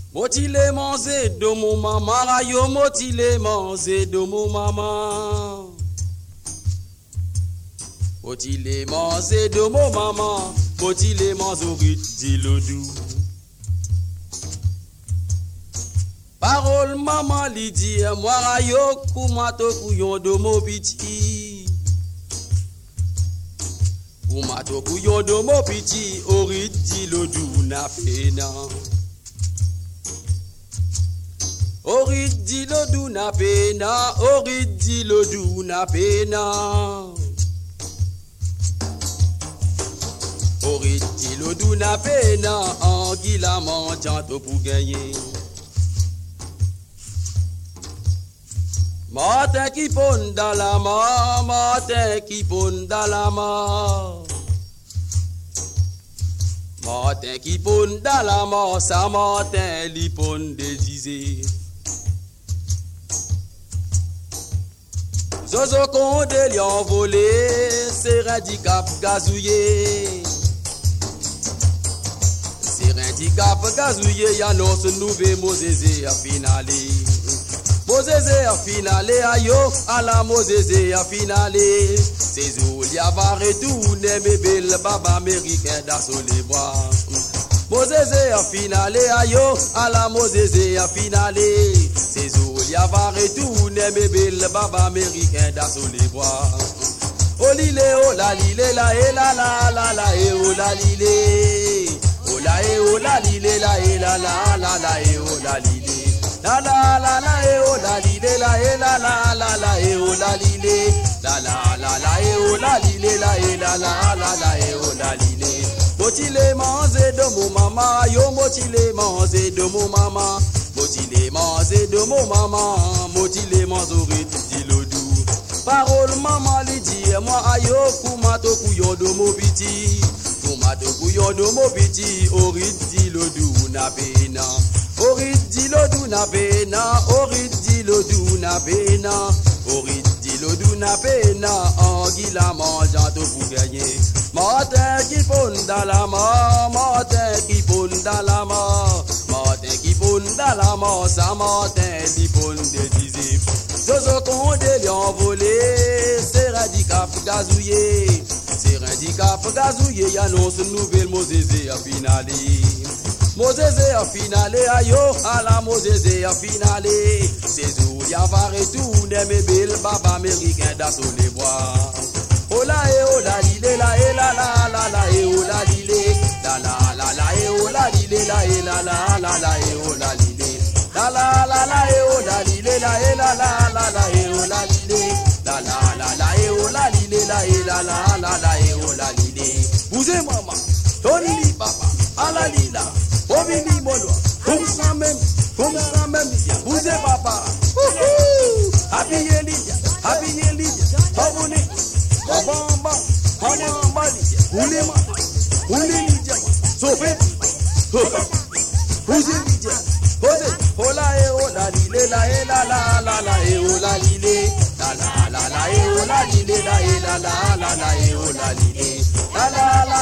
Motile manger de mon maman, yo motile manger de mon maman. Motile manger de mon maman, motile manger dit le doux. Parole maman li dit moi yo kumato couillon de mon petit. Kumato couillon de mon petit, ori dit le doux na pena. Ori dit le doux na pena, ori dit le doux na pena. Ori dit le doux na pena, en guila mangeant pour gagner. Martin qui pond dans la mort, Martin qui pond dans la mort. Martin qui pond dans la mort, ça Martin li pond désisé. Zozo condé li envolé, c'est handicap gazouillé. C'est handicap gazouillé, y'a non ce nouveau Mosese à finale. Mosese a finale ayo, à la Mosese a finale. C'est Zoulia va retourner, mes belles baba américains d'assaut les bois. Mosese a finale ayo, à la Mosese a finale. C'est Zoulia va retourner, mes belles baba américains d'assaut les bois. Oh lile, oh la lile, la e la la la la e oh la lile. Oh la e oh la lile, la e la la la la e oh la lile. La la la la e o la lile la e la la la la e o la lile la la la la e o la lile la e la la la la e o la lile. Motile manger de mon maman, yo motile manger de mon maman, motile manger de mon maman, motile manger dit le doux. Parole maman li dit moi ayo kumato couillon de mon petit, kumato couillon de mon petit, ori dit le doux na pena. Ori dit le doux na pena, ori dit le doux na pena, ori dit le doux na pena, en guila mangeant pour gagner. Martin qui pond dans la mort, Martin qui pond dans la mort, Martin qui pond dans la mort, ça Martin qui pond désisé. Zozo condé li envolé, c'est handicap gazouillé, c'est handicap gazouillé, y'a non ce nouvel Mosese à finale. Mosese a finale ayo, à la Mosese a finale. C'est Zoulia va retourner, mes belles baba américains d'assaut les bois. Oh la e oh la lile la e la la la la e oh la lile la la la la e oh la lile la e la la la la e oh la lile la la la la e oh la lile la e la la la la e oh la lile la la la la e oh la lile la e la la la la e oh la lile. Bousez maman, Tony papa, à la lila. Obini mono, comme ça même, bousez papa. Habillez Lydia, abonnez, bamba, Lydia, Lydia, sauvez, bousez Lydia, bousez, oh la e oh la lile la e la la la la e oh la lile, la la la la e oh la lile la e la la la la e oh la lile, la la la.